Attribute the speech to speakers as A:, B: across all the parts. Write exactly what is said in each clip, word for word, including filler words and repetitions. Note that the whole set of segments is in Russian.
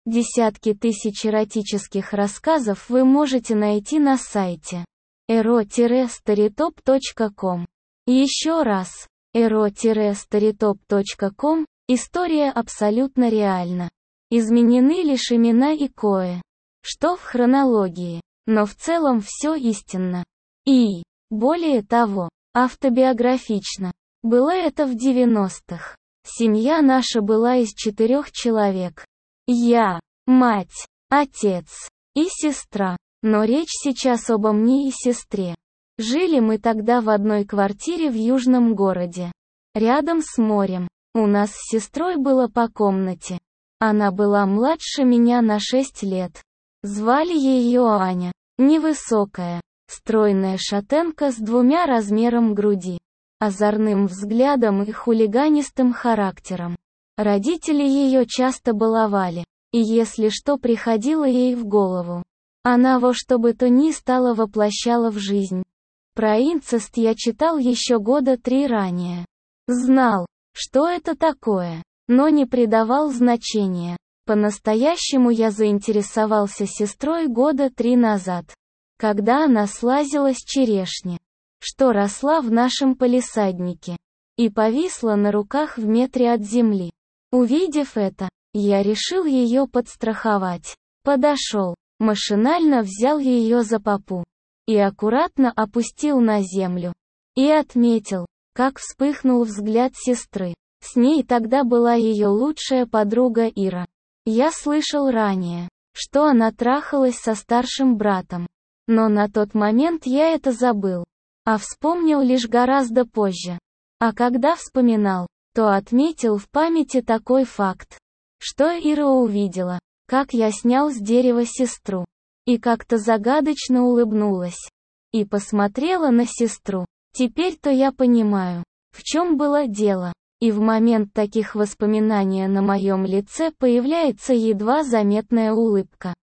A: Десятки тысяч эротических рассказов вы можете найти на сайте эро старитоп точка ком. Еще раз, эро старитоп точка ком, история абсолютно реальна. Изменены лишь имена и кое что в хронологии, но в целом все истинно. И, более того, автобиографично. Было это в девяностых. Семья наша была из четырех человек. Я, мать, отец и сестра. Но речь сейчас обо мне и сестре. Жили мы тогда в одной квартире в южном городе. Рядом с морем. У нас с сестрой было по комнате. Она была младше меня на шесть лет. Звали ее Аня. Невысокая, стройная шатенка с двумя размером груди, озорным взглядом и хулиганистым характером. Родители ее часто баловали, и если что приходило ей в голову, она во что бы то ни стало воплощала в жизнь. Про инцест я читал еще года три ранее. Знал, что это такое, но не придавал значения. По-настоящему я заинтересовался сестрой года три назад, когда она слазила с черешни, что росла в нашем палисаднике, и повисла на руках в метре от земли. Увидев это, я решил ее подстраховать. Подошел, машинально взял ее за попу и аккуратно опустил на землю. И отметил, как вспыхнул взгляд сестры. С ней тогда была ее лучшая подруга Ира. Я слышал ранее, что она трахалась со старшим братом. Но на тот момент я это забыл, а вспомнил лишь гораздо позже. А когда вспоминал, то отметил в памяти такой факт, что Ира увидела, как я снял с дерева сестру, и как-то загадочно улыбнулась, и посмотрела на сестру. Теперь-то я понимаю, в чем было дело. И в момент таких воспоминаний на моем лице появляется едва заметная улыбка,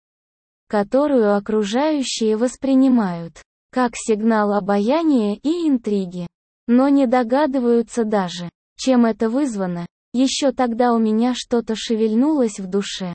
A: которую окружающие воспринимают как сигнал обаяния и интриги, но не догадываются даже, чем это вызвано. Еще тогда у меня что-то шевельнулось в душе.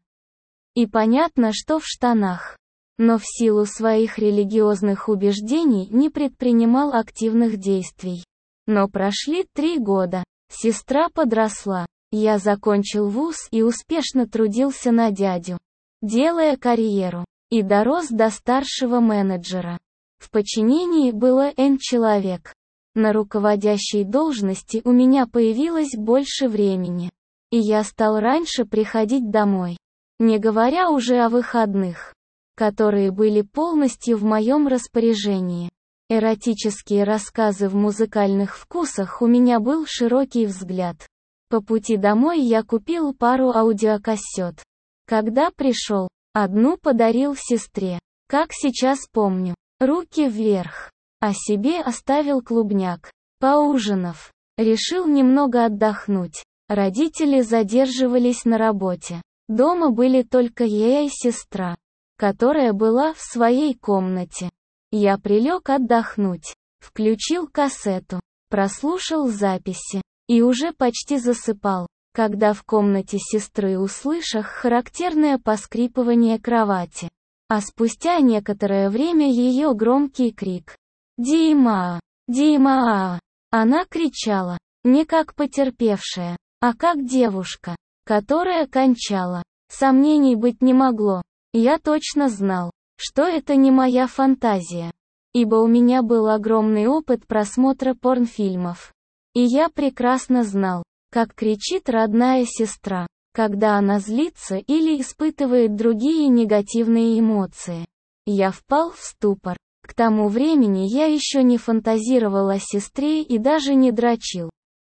A: И понятно, что в штанах. Но в силу своих религиозных убеждений не предпринимал активных действий. Но прошли три года. Сестра подросла. Я закончил вуз и успешно трудился на дядю, делая карьеру, и дорос до старшего менеджера. В подчинении было N человек. На руководящей должности у меня появилось больше времени, и я стал раньше приходить домой, не говоря уже о выходных, которые были полностью в моем распоряжении. Эротические рассказы в музыкальных вкусах у меня был широкий взгляд. По пути домой я купил пару аудиокассет. Когда пришел, одну подарил сестре. Как сейчас помню. Руки вверх. А себе оставил клубняк. Поужинав, решил немного отдохнуть. Родители задерживались на работе. Дома были только я и сестра, которая была в своей комнате. Я прилег отдохнуть, включил кассету, прослушал записи, и уже почти засыпал, когда в комнате сестры услышал характерное поскрипывание кровати, а спустя некоторое время ее громкий крик. «Дима! Дима!» Она кричала, не как потерпевшая, а как девушка, которая кончала. Сомнений быть не могло. Я точно знал, что это не моя фантазия, ибо у меня был огромный опыт просмотра порнофильмов. И я прекрасно знал, как кричит родная сестра, когда она злится или испытывает другие негативные эмоции. Я впал в ступор. К тому времени я еще не фантазировал о сестре и даже не дрочил.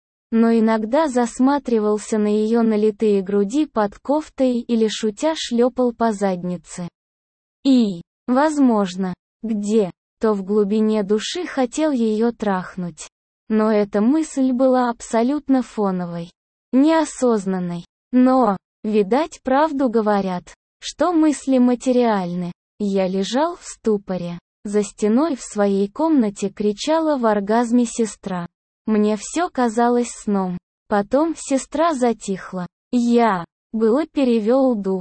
A: Но иногда засматривался на ее налитые груди под кофтой или шутя шлепал по заднице. И, возможно, где-то в глубине души хотел ее трахнуть. Но эта мысль была абсолютно фоновой, неосознанной. Но, видать, правду говорят, что мысли материальны. Я лежал в ступоре. За стеной в своей комнате кричала в оргазме сестра. Мне все казалось сном. Потом сестра затихла. Я, было перевел дух.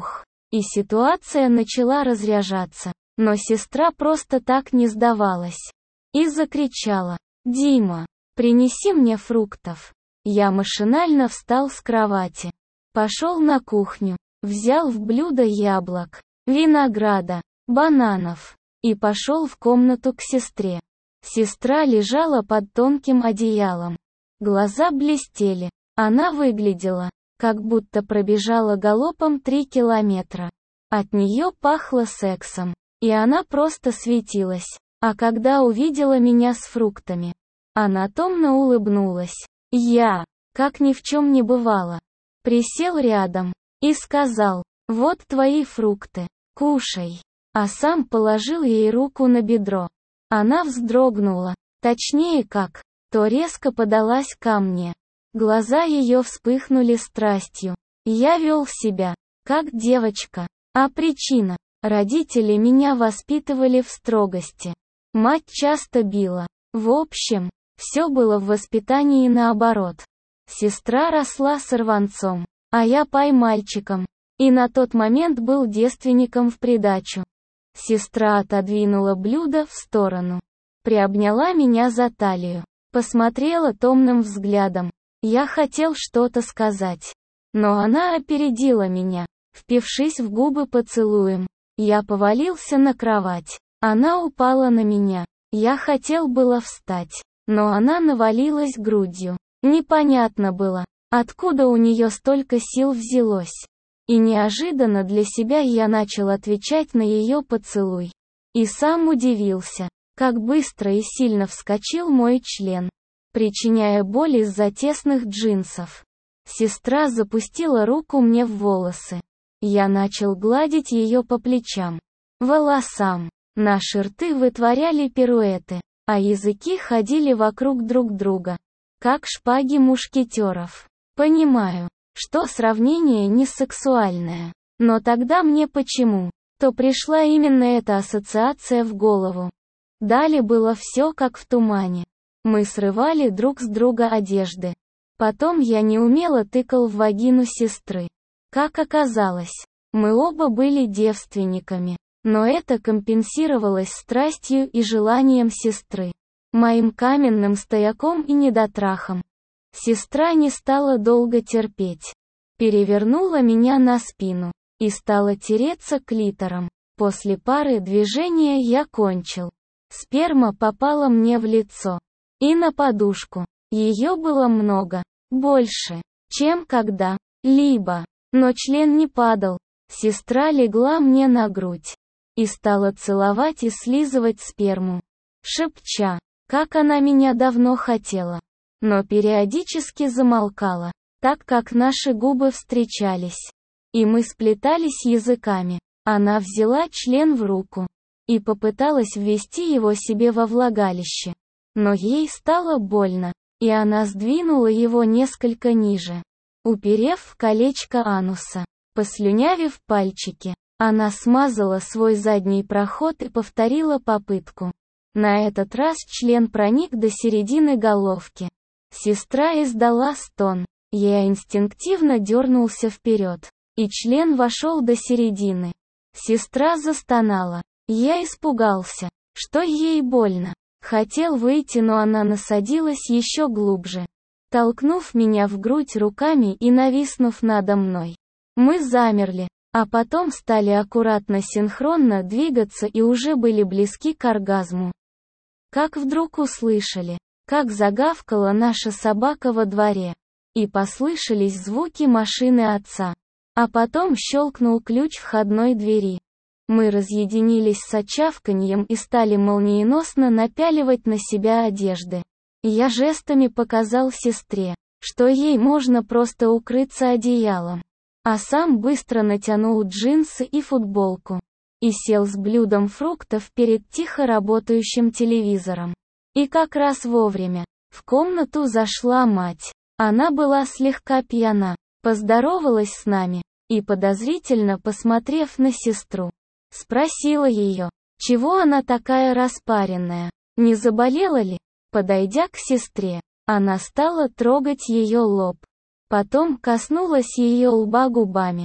A: И ситуация начала разряжаться. Но сестра просто так не сдавалась. И закричала: «Дима, принеси мне фруктов». Я машинально встал с кровати. Пошел на кухню. Взял в блюдо яблок, винограда, бананов. И пошел в комнату к сестре. Сестра лежала под тонким одеялом. Глаза блестели. Она выглядела, как будто пробежала галопом три километра. От нее пахло сексом. И она просто светилась. А когда увидела меня с фруктами, она томно улыбнулась. Я, как ни в чем не бывало, присел рядом и сказал: «Вот твои фрукты, кушай». А сам положил ей руку на бедро. Она вздрогнула, точнее как, то резко подалась ко мне. Глаза ее вспыхнули страстью. Я вел себя, как девочка. А причина? Родители меня воспитывали в строгости. Мать часто била. В общем, все было в воспитании наоборот. Сестра росла сорванцом, а я пай-мальчиком. И на тот момент был девственником в придачу. Сестра отодвинула блюдо в сторону. Приобняла меня за талию. Посмотрела томным взглядом. Я хотел что-то сказать. Но она опередила меня, впившись в губы поцелуем. Я повалился на кровать. Она упала на меня. Я хотел было встать, но она навалилась грудью. Непонятно было, откуда у нее столько сил взялось. И неожиданно для себя я начал отвечать на ее поцелуй. И сам удивился, как быстро и сильно вскочил мой член, причиняя боль из-за тесных джинсов. Сестра запустила руку мне в волосы. Я начал гладить ее по плечам, волосам. Наши рты вытворяли пируэты, а языки ходили вокруг друг друга, как шпаги мушкетеров. Понимаю, что сравнение не сексуальное. Но тогда мне почему-то пришла именно эта ассоциация в голову. Далее было все как в тумане. Мы срывали друг с друга одежды. Потом я неумело тыкал в вагину сестры. Как оказалось, мы оба были девственниками. Но это компенсировалось страстью и желанием сестры. Моим каменным стояком и недотрахом. Сестра не стала долго терпеть. Перевернула меня на спину. И стала тереться клитором. После пары движения я кончил. Сперма попала мне в лицо. И на подушку. Ее было много. Больше, чем когда-либо. Но член не падал. Сестра легла мне на грудь. И стала целовать и слизывать сперму. Шепча, как она меня давно хотела. Но периодически замолкала, так как наши губы встречались. И мы сплетались языками. Она взяла член в руку. И попыталась ввести его себе во влагалище. Но ей стало больно. И она сдвинула его несколько ниже, уперев в колечко ануса. Послюнявив пальчики, она смазала свой задний проход и повторила попытку. На этот раз член проник до середины головки. Сестра издала стон. Я инстинктивно дернулся вперед. И член вошел до середины. Сестра застонала. Я испугался, что ей больно. Хотел выйти, но она насадилась еще глубже, толкнув меня в грудь руками и нависнув надо мной. Мы замерли, а потом стали аккуратно синхронно двигаться и уже были близки к оргазму. Как вдруг услышали, как загавкала наша собака во дворе. И послышались звуки машины отца. А потом щелкнул ключ входной двери. Мы разъединились с чавканьем и стали молниеносно напяливать на себя одежды. Я жестами показал сестре, что ей можно просто укрыться одеялом. А сам быстро натянул джинсы и футболку. И сел с блюдом фруктов перед тихо работающим телевизором. И как раз вовремя. В комнату зашла мать. Она была слегка пьяна, поздоровалась с нами. И подозрительно посмотрев на сестру, спросила ее, чего она такая распаренная, не заболела ли? Подойдя к сестре, она стала трогать ее лоб. Потом коснулась ее лба губами.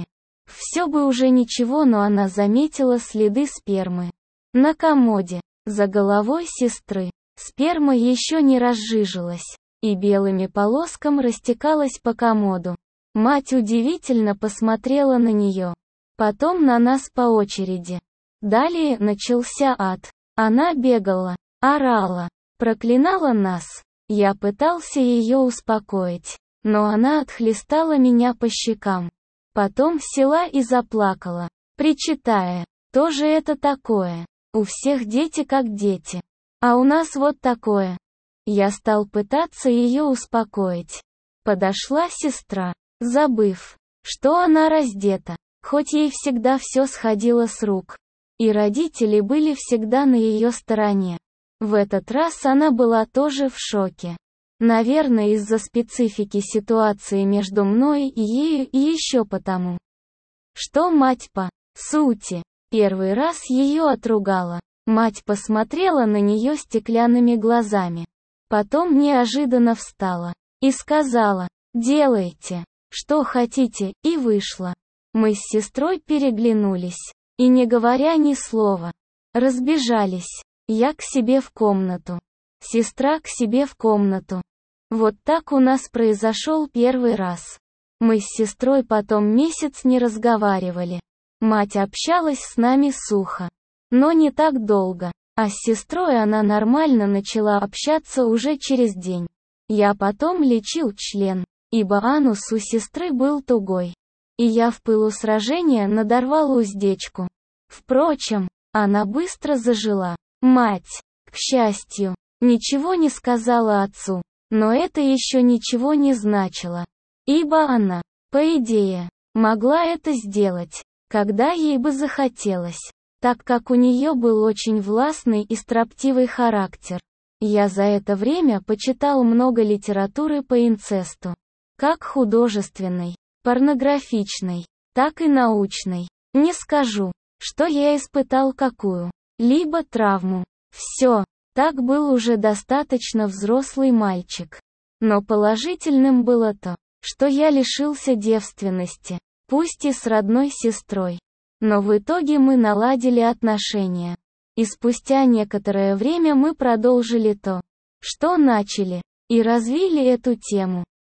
A: Все бы уже ничего, но она заметила следы спермы на комоде, за головой сестры. Сперма еще не разжижилась, и белыми полосками растекалась по комоду. Мать удивительно посмотрела на нее. Потом на нас по очереди. Далее начался ад. Она бегала, орала, проклинала нас. Я пытался ее успокоить, но она отхлестала меня по щекам. Потом села и заплакала, причитая: «Что же это такое? У всех дети как дети. А у нас вот такое». Я стал пытаться ее успокоить. Подошла сестра, забыв, что она раздета, хоть ей всегда все сходило с рук. И родители были всегда на ее стороне. В этот раз она была тоже в шоке. Наверное, из-за специфики ситуации между мной и ею, и еще потому, что мать по сути первый раз ее отругала. Мать посмотрела на нее стеклянными глазами. Потом неожиданно встала и сказала: «Делайте, что хотите», и вышла. Мы с сестрой переглянулись и, не говоря ни слова, разбежались. Я к себе в комнату, сестра к себе в комнату. Вот так у нас произошел первый раз. Мы с сестрой потом месяц не разговаривали. Мать общалась с нами сухо, но не так долго, а с сестрой она нормально начала общаться уже через день. Я потом лечил член, ибо анус у сестры был тугой, и я в пылу сражения надорвал уздечку. Впрочем, она быстро зажила. Мать, к счастью, ничего не сказала отцу, но это еще ничего не значило, ибо она, по идее, могла это сделать, когда ей бы захотелось, так как у нее был очень властный и строптивый характер. Я за это время почитал много литературы по инцесту, как художественной, порнографичной, так и научной. Не скажу, что я испытал какую-либо травму. Все, так был уже достаточно взрослый мальчик. Но положительным было то, что я лишился девственности, пусть и с родной сестрой. Но в итоге мы наладили отношения. И спустя некоторое время мы продолжили то, что начали, и развили эту тему.